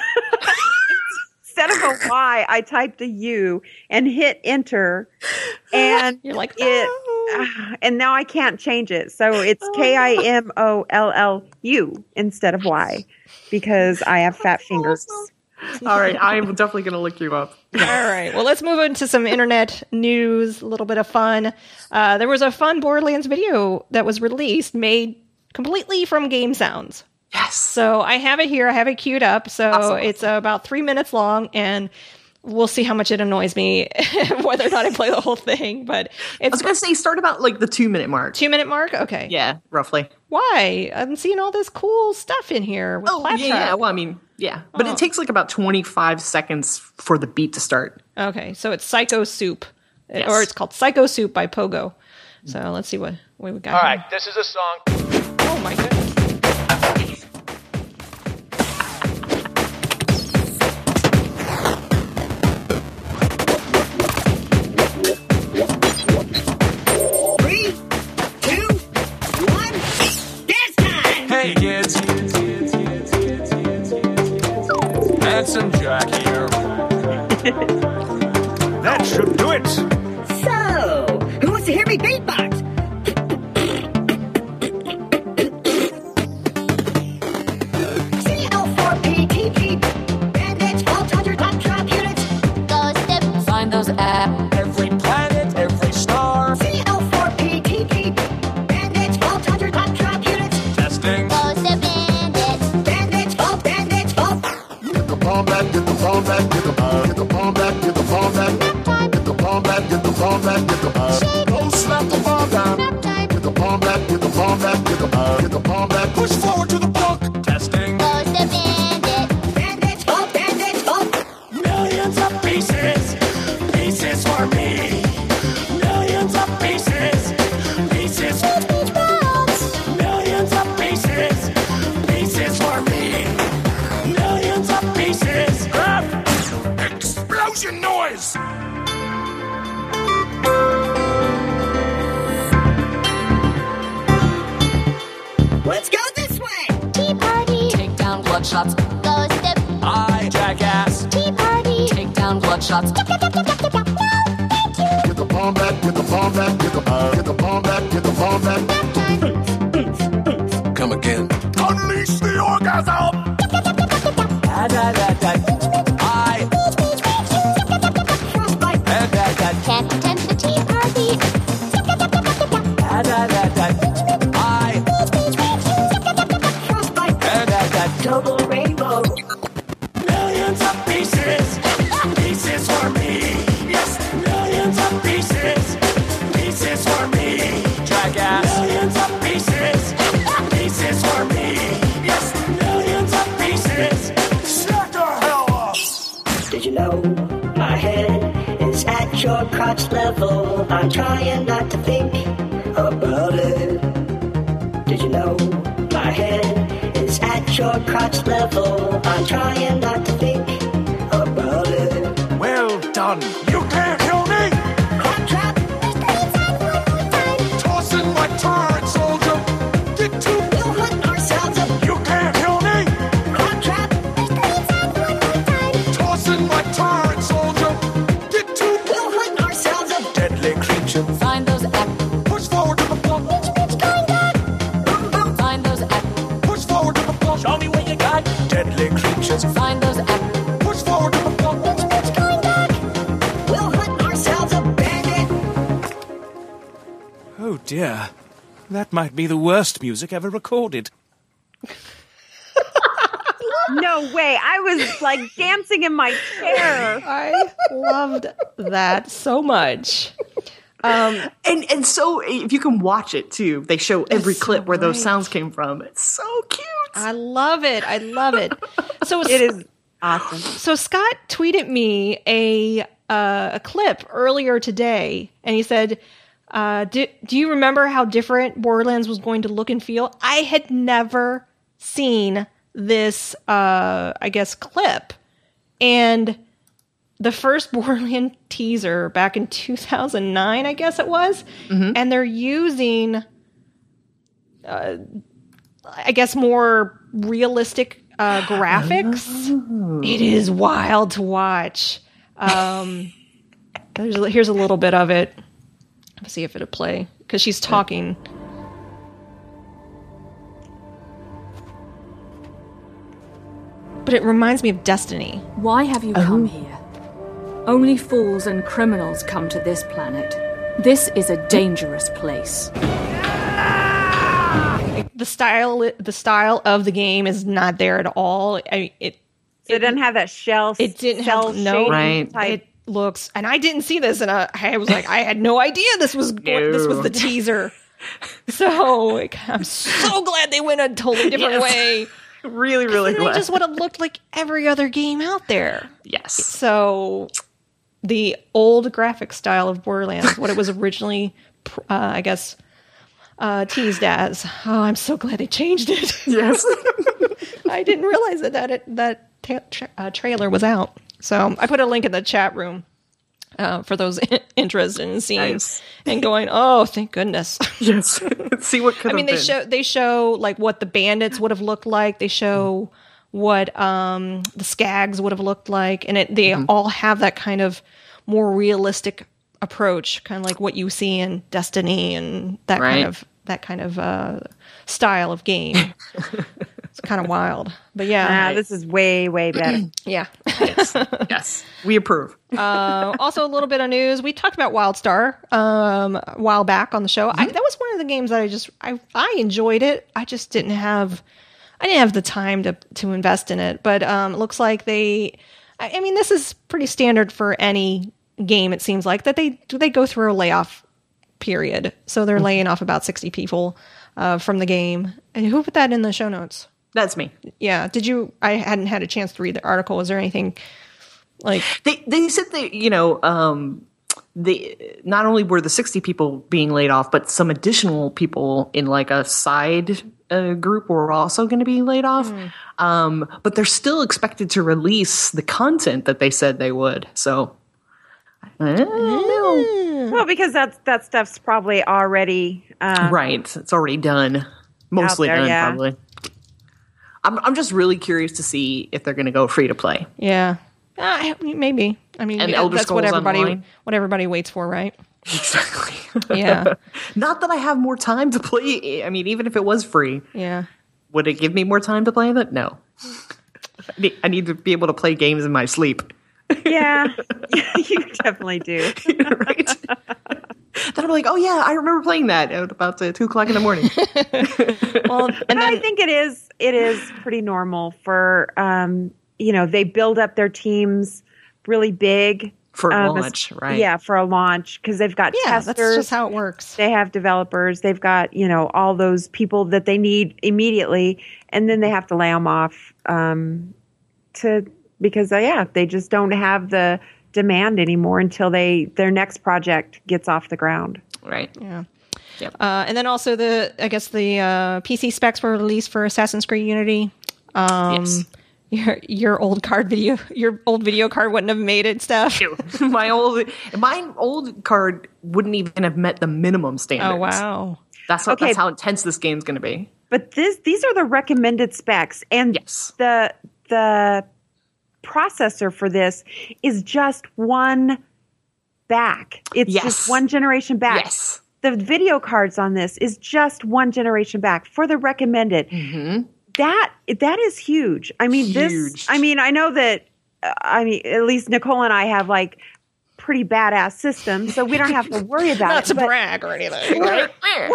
Instead of a Y, I typed a U and hit enter, and You're like, it. "Oh." ah, and now I can't change it. So it's K I M O L L U instead of Y because I have fat fingers. All right, I'm definitely going to look you up. All right. Well, let's move on to some internet news, a little bit of fun. Uh, there was a fun Borderlands video that was released, made completely from game sounds. Yes. So I have it here. I have it queued up. So Awesome. it's uh, about three minutes long, and we'll see how much it annoys me, whether or not I play the whole thing. But I was it's going to say start about like the two minute mark. two minute mark. Okay. Yeah, roughly. Why? I'm seeing all this cool stuff in here with Oh, yeah, Claptrap. yeah. Well, I mean, yeah. But Oh. it takes like about twenty-five seconds for the beat to start. Okay, so it's Psycho Soup, Yes. or it's called Psycho Soup by Pogo. So let's see what, what we got. All here. right, this is a song. Oh my goodness. Three, two, one, dance time! Hey kids. Handsome Jack here. That should do it. So, who wants to hear me beatbox? C L four P T P, bandits, vault hunter, top drop units. Go step, Find those at every planet, every star. C L four P T P, bandits, vault hunter, top drop units. Testing. go step bandits. Bandits, vault, bandits, vault. Get the bomb back, get the bomb back, get the uh, get the bomb back, get the bomb back. Get the bomb back, get the bomb back, get the uh, go slap the bomb down. Get the bomb back, get the bomb back, get the uh, get the bomb back. Push forward to the punk. Testing. Go step bandit. Bandits, vault, bandits, vault. Millions of pieces. Pieces for me. Millions of pieces. Pieces. Millions of pieces. Pieces for me. Millions of pieces. Explosion noise. Let's go this way. Tea party. Take down bloodshots. Go step. I jackass. Tea party. Take down bloodshots. Get the bomb back, get the bomb back, get the uh, get the bomb back, get the bomb back. Come again. Unleash the orgasm. I crotch level. I'm trying not to think about it. Did you know my head is at your crotch level? I'm trying not to think about it. Well done. You can't kill me. Crop trap, Tossing my turret, soldier. Get to. we'll hunt ourselves up. You can't kill me. Crop trap, Tossing my turret, soldier. Get to. we'll hunt ourselves up. Deadly creature. Find those act. Push forward to the plump. Find those act. Push forward to the plump. Show me what you got. Deadly creatures. Find those act. Push forward to the plump. We'll hunt ourselves a bandit. Oh dear. That might be the worst music ever recorded. No way. I was like dancing in my chair. I loved that so much. Um, And and so if you can watch it too, they show every so clip where those right. sounds came from. It's so cute. I love it. I love it. So It is awesome. So Scott tweeted me a uh, a clip earlier today, and he said, uh, do, "Do you remember how different Borderlands was going to look and feel?" I had never seen this, uh, I guess, clip, and the first Borderlands teaser back in two thousand nine, I guess it was, and they're using, uh, I guess, more realistic uh, graphics. It is wild to watch. Um, there's a, here's a little bit of it. Let's see if it'll play because she's talking. But it reminds me of Destiny. Why have you come here? Only fools and criminals come to this planet. This is a dangerous place. The style, the style of the game is not there at all. I, it So it doesn't have that shell. It didn't cell have no shading Right. type. It looks, and I didn't see this, and I, I was like, I had no idea this was what, this was the teaser. So like, I'm so glad they went a totally different Yes. way. Really, really And it glad. just would have looked like every other game out there. Yes. So the old graphic style of Borderlands, what it was originally, uh, I guess, uh, teased as. Oh, I'm so glad they changed it. Yes. I didn't realize that that it, that ta- tra- uh, trailer was out. So I put a link in the chat room uh, for those interested in seeing Nice. and going. Oh, thank goodness! Yes. See what could I mean, have they been. show they show like what the bandits would have looked like. They show what um, the Skags would have looked like, and it, they Mm-hmm. all have that kind of more realistic approach, kind of like what you see in Destiny and that Right. kind of that kind of uh, style of game. It's kind of wild, but yeah, Ah, this is way, way better. yeah. Yes. We approve. Uh, also, a little bit of news. We talked about WildStar um, a while back on the show. I, that was one of the games that I just I I enjoyed it. I just didn't have I didn't have the time to to invest in it. But um, it looks like they. I, I mean, this is pretty standard for any game. It seems like that they they go through a layoff period. So they're laying off about sixty people uh, from the game. And who put that in the show notes? That's me. Yeah. Did you? I hadn't had a chance to read the article. Is there anything like? They they said that, you know, um, they not only were the sixty people being laid off, but some additional people in like a side uh, group were also going to be laid off. Um, but they're still expected to release the content that they said they would. So, I don't know. Well, because that's that stuff's probably already um, Right. It's already done. Mostly there, done, yeah. probably. I'm I'm just really curious to see if they're going to go free to play. Yeah, uh, maybe. I mean, And yeah, Elder that's what Scrolls everybody Online. what everybody waits for, right? Exactly. Yeah, Not that I have more time to play. I mean, even if it was free, yeah. would it give me more time to play that? No. I need, I need to be able to play games in my sleep. Yeah, you definitely do. Right? Then I'm like, oh yeah, I remember playing that at about uh, two o'clock in the morning. Well, and But I then think it is it is pretty normal for um, you know, they build up their teams really big For um, launch, as- right? Yeah, for a launch because they've got yeah, testers. that's just how it works. They have developers. They've got, you know, all those people that they need immediately, and then they have to lay them off um, to because uh, yeah, they just don't have the demand anymore until they their next project gets off the ground. Right. Yeah. Yep. Uh, and then also the, I guess the uh, P C specs were released for Assassin's Creed Unity. Um, yes. Your your old card video, your old video card wouldn't have made it. Stuff. my old my old card wouldn't even have met the minimum standards. Oh wow. That's what, Okay. that's how intense this game's going to be. But this these are the recommended specs, and Yes. the the processor for this is just one back. It's Yes. just one generation back. Yes. The video cards on this is just one generation back for the recommended. That that is huge. I mean, Huge. this. I mean, I know that. Uh, I mean, at least Nicole and I have like pretty badass systems, so we don't have to worry about Not it. to but- brag or anything. Well,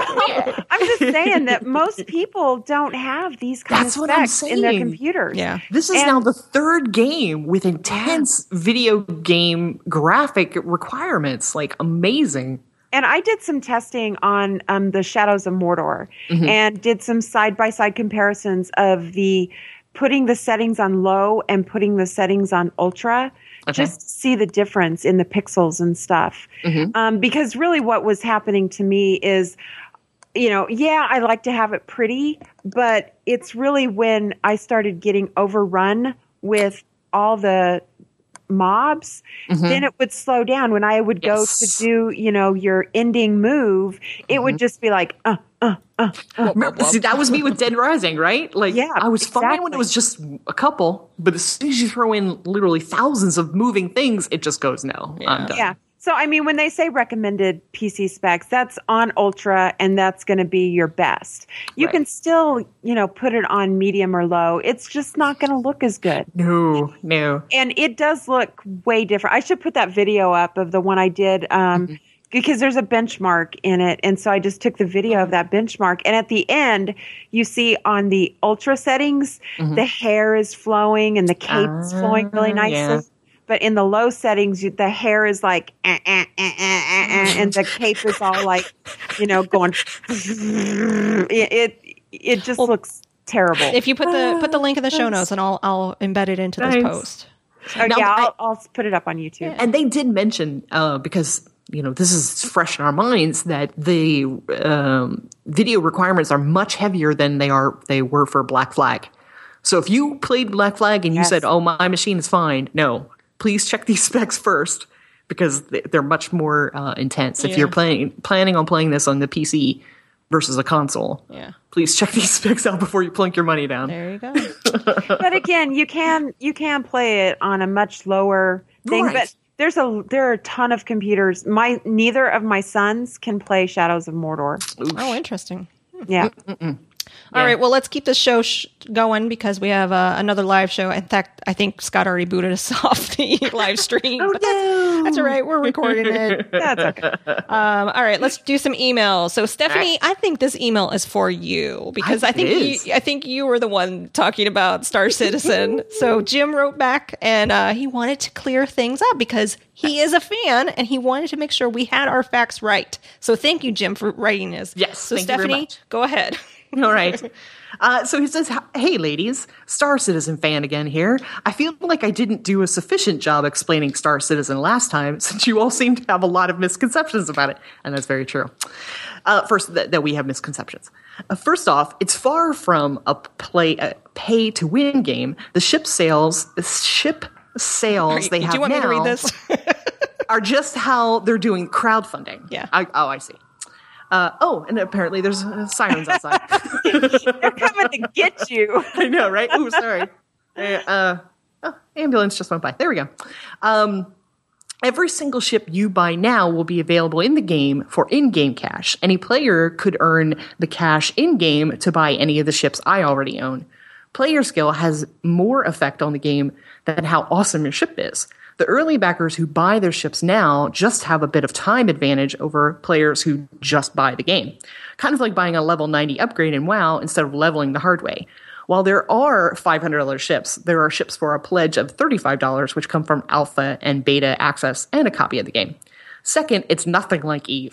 I'm just saying that most people don't have these kind That's of what I'm specs in their saying. computers. Yeah. This is And- now the third game with intense video game graphic requirements. Like, amazing. And I did some testing on um, the Shadows of Mordor and did some side by side comparisons of the putting the settings on low and putting the settings on ultra, Okay. just to see the difference in the pixels and stuff. Um, because really, what was happening to me is, you know, yeah, I like to have it pretty, but it's really when I started getting overrun with all the mobs, then it would slow down. When I would go Yes. to do, you know, your ending move, it would just be like, uh, uh, uh, uh. Remember, see, that was me with Dead Rising, right? Like, Yeah, I was fine when exactly. it was just a couple, but as soon as you throw in literally thousands of moving things, it just goes, no, I'm done. Yeah. So, I mean, when they say recommended P C specs, that's on ultra and that's going to be your best. You Right. can still, you know, put it on medium or low. It's just not going to look as good. No, no. And it does look way different. I should put that video up of the one I did um, because there's a benchmark in it. And so I just took the video of that benchmark. And at the end, you see on the ultra settings, the hair is flowing and the cape is flowing really Ah, nicely. yeah. But in the low settings, you, the hair is like, eh, eh, eh, eh, eh, eh, and the cape is all like, you know, going. It it, it just looks terrible. If you put the put the link in the show notes, and I'll I'll embed it into this Nice. post. Oh, Now, yeah, I- I'll, I'll put it up on YouTube. And they did mention, uh, because, you know, this is fresh in our minds, that the um, video requirements are much heavier than they are they were for Black Flag. So if you played Black Flag and you Yes. said, oh, my machine is fine, no. Please check these specs first, because they- they're much more uh, intense. If Yeah. you're playing planning on playing this on the P C versus a console, Yeah. please check these specs out before you plunk your money down. There you go. But again, you can you can play it on a much lower thing. Right. But there's a there are a ton of computers. My neither of my sons can play Shadows of Mordor. Oh, interesting. Yeah. All right, well, let's keep this show sh- going because we have uh, another live show. In fact, I think Scott already booted us off the live stream. Oh, but that's, that's all right. We're recording it. That's okay. Um, all right, let's do some emails. So, Stephanie, I think this email is for you because I, I- think it is. you, I think you were the one talking about Star Citizen. So, Jim wrote back and uh, he wanted to clear things up because he is a fan and he wanted to make sure we had our facts right. So, thank you, Jim, for writing this. Yes, So, thank you very Stephanie, much. go ahead. All right. Uh, so he says, hey, ladies, Star Citizen fan again here. I feel like I didn't do a sufficient job explaining Star Citizen last time since you all seem to have a lot of misconceptions about it. And that's very true. Uh, first, th- that we have misconceptions. Uh, first off, it's far from a play a pay to win game. The ship sales, the ship sales you- they do have you want now me to read this? are just how they're doing crowdfunding. Yeah. I, oh, I see. Uh, oh, and apparently there's uh, sirens outside. They're coming to get you. I know, right? Oh, sorry. Uh, oh, ambulance just went by. There we go. Um, every single ship you buy now will be available in the game for in-game cash. Any player could earn the cash in-game to buy any of the ships I already own. Player skill has more effect on the game than how awesome your ship is. The early backers who buy their ships now just have a bit of time advantage over players who just buy the game. Kind of like buying a level ninety upgrade in WoW instead of leveling the hard way. While there are five hundred dollars ships, there are ships for a pledge of thirty-five dollars which come from alpha and beta access and a copy of the game. Second, it's nothing like EVE.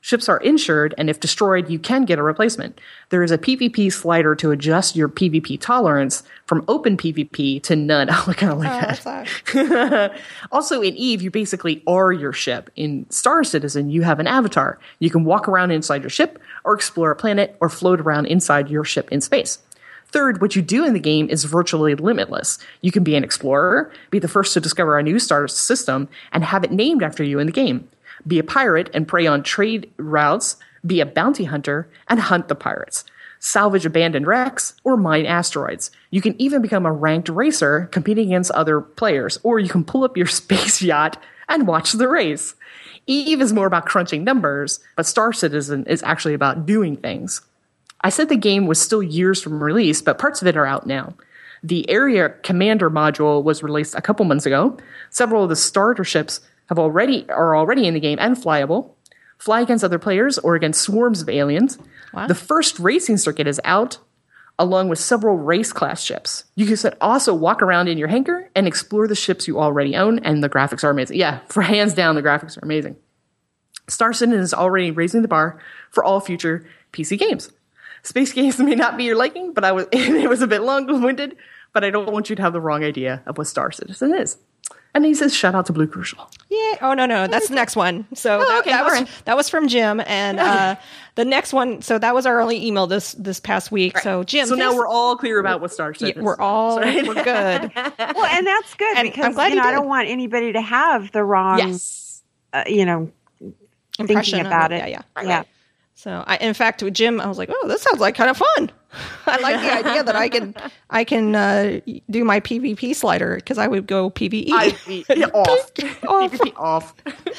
Ships are insured, and if destroyed, you can get a replacement. There is a PvP slider to adjust your PvP tolerance from open PvP to none. I kind of like Oh, that. that's that. Also, in EVE, you basically are your ship. In Star Citizen, you have an avatar. You can walk around inside your ship, or explore a planet, or float around inside your ship in space. Third, what you do in the game is virtually limitless. You can be an explorer, be the first to discover a new star system, and have it named after you in the game. Be a pirate and prey on trade routes, be a bounty hunter, and hunt the pirates. Salvage abandoned wrecks, or mine asteroids. You can even become a ranked racer, competing against other players, or you can pull up your space yacht and watch the race. EVE is more about crunching numbers, but Star Citizen is actually about doing things. I said the game was still years from release, but parts of it are out now. The Area Commander module was released a couple months ago. Several of the starter ships have already are already in the game and flyable. Fly against other players or against swarms of aliens. Wow. The first racing circuit is out, along with several race class ships. You can also walk around in your hangar and explore the ships you already own, and the graphics are amazing. Yeah, for hands down, the graphics are amazing. Star Citizen is already raising the bar for all future P C games. Space games may not be your liking, but I was it was a bit long-winded, but I don't want you to have the wrong idea of what Star Citizen is. And he says, shout out to Blue Crucial. Yeah. Oh, no, no. That's the next one. So Oh, that, okay, that, was, all right. that was from Jim. And uh, the next one, so that was our only email this this past week. So, Jim. So now thanks- we're all clear about what Star Yeah, Citizen is. we're all, Sorry. we're good. Well, and that's good And because I'm glad you know, he I did. don't want anybody to have the wrong, Yes. uh, you know, Impression thinking of about it. it. Yeah, yeah. yeah. So, I, in fact, with Jim, I was like, "Oh, this sounds like kind of fun." I like the idea that I can, I can uh, do my PvP slider because I would go PvE. I, yeah, off. Off. PvP off.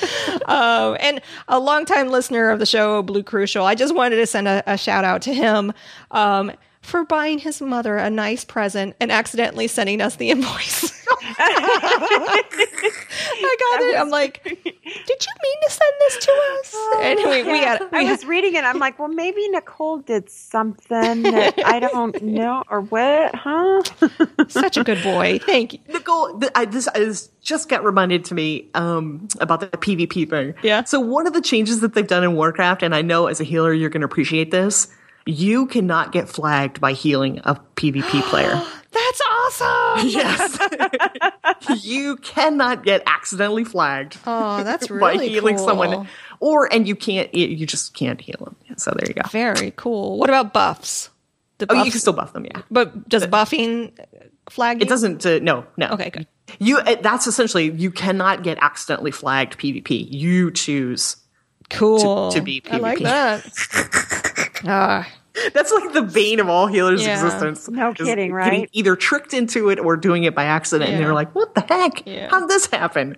um, and a longtime listener of the show, Blue Crucial, I just wanted to send a, a shout out to him um, for buying his mother a nice present and accidentally sending us the invoice. I got it. I'm like, did you mean to send this to us? Anyway, we Yeah. had. We I had was reading it. I'm like, well, maybe Nicole did something that I don't know, or what? Huh? such a good boy. Thank you. Nicole, th- I, this is just got reminded to me um, about the PvP thing. Yeah. So one of the changes that they've done in Warcraft, and I know as a healer you're going to appreciate this, you cannot get flagged by healing a PvP player. That's awesome. Yes. You cannot get accidentally flagged Oh, that's by really healing cool. someone. Or, and you can't, you just can't heal them. So there you go. Very cool. What about buffs? The Oh, you buffs- can still buff them, yeah. But does buffing flag you? It doesn't, uh, no, no. Okay, good. You, uh, that's essentially, you cannot get accidentally flagged PvP. You choose. Cool. to be I like PvP. that. Ah, That's like the bane of all healers' Yeah. existence. No is kidding, Getting right? either tricked into it or doing it by accident. And Yeah. they're like, what the heck? Yeah. How did this happen?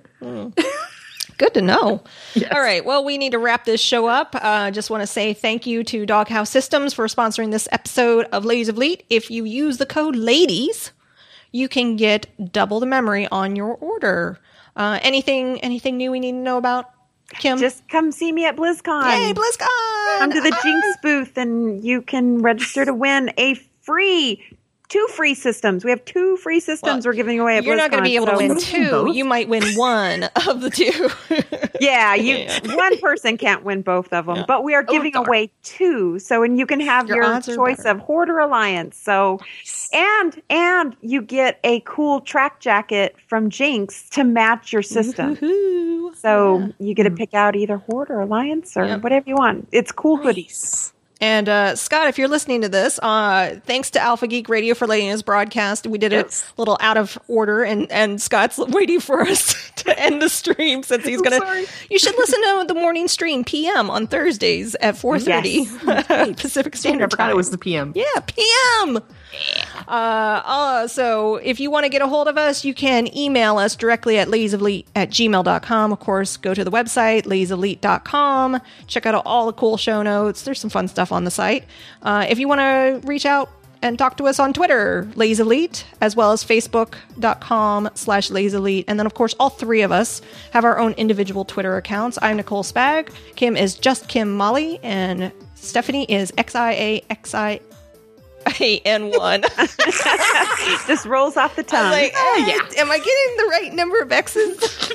good to know. All right. Well, we need to wrap this show up. I uh, just want to say thank you to Doghouse Systems for sponsoring this episode of Ladies of Leet. If you use the code LADIES, you can get double the memory on your order. Uh, anything, anything new we need to know about, Kim? Just come see me at BlizzCon. Yay, BlizzCon! Come to the Jinx booth and you can register to win a free, two free systems. We have two free systems Well, we're giving away at BlizzCon. You're not going to be able to so- win Both? two. You might win one of the two. Yeah, you one person can't win both of them, but we are giving darn. away two. So, and you can have Your your, odds are choice better. of Horde or Alliance. So, and and you get a cool track jacket from Jinx to match your system. Woohoo. So you get to pick out either Horde or Alliance or Yep. whatever you want. It's cool hoodies. And uh, Scott, if you're listening to this, uh, thanks to Alpha Geek Radio for letting us broadcast. We did Yes. it a little out of order, and, and Scott's waiting for us to end the stream since he's going sorry. to. You should listen to the morning stream P M on Thursdays at four thirty Pacific I Standard forgot Time. it was the P M. Yeah, P M. Uh, uh, so if you want to get a hold of us, you can email us directly at ladiesofleet at gmail dot com. Of course, go to the website, ladiesofleet dot com. Check out all the cool show notes. There's some fun stuff on the site. Uh, if you want to reach out and talk to us on Twitter, Ladies Elite, as well as facebook.com slash Ladies Elite. And then, of course, all three of us have our own individual Twitter accounts. I'm Nicole Spag. Kim is just Kim Molly. And Stephanie is X I A X I A N one. Just rolls off the tongue. Like, eh, yeah. Am I getting the right number of X's?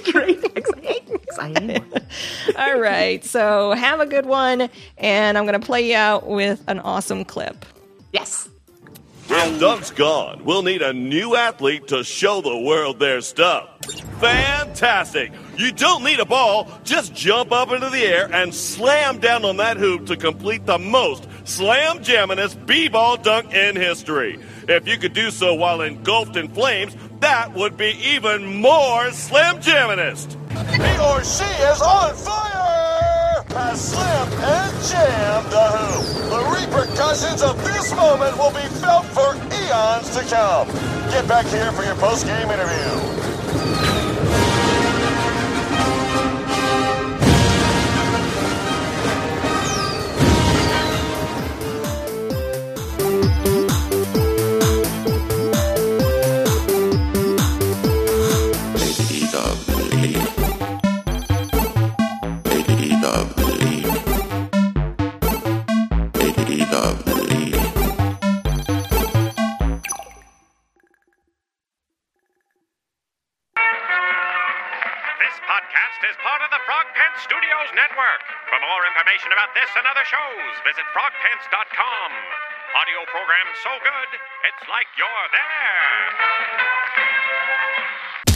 All right. So have a good one. And I'm going to play you out with an awesome clip. Yes. If Doug's gone, we'll need a new athlete to show the world their stuff. Fantastic! You don't need a ball, just jump up into the air and slam down on that hoop to complete the most slam-jamminest b-ball dunk in history. If you could do so while engulfed in flames, that would be even more slam-jamminest. He or she is on fire! Has slammed and jammed the hoop. The repercussions of this moment will be felt for eons to come. Get back here for your post-game interview. Ladies of the league. Ladies of the league. Ladies of the league. This podcast is part of the Frog Pants Studios Network. For more information about this and other shows, visit frog pants dot com. Audio program so good, it's like you're there.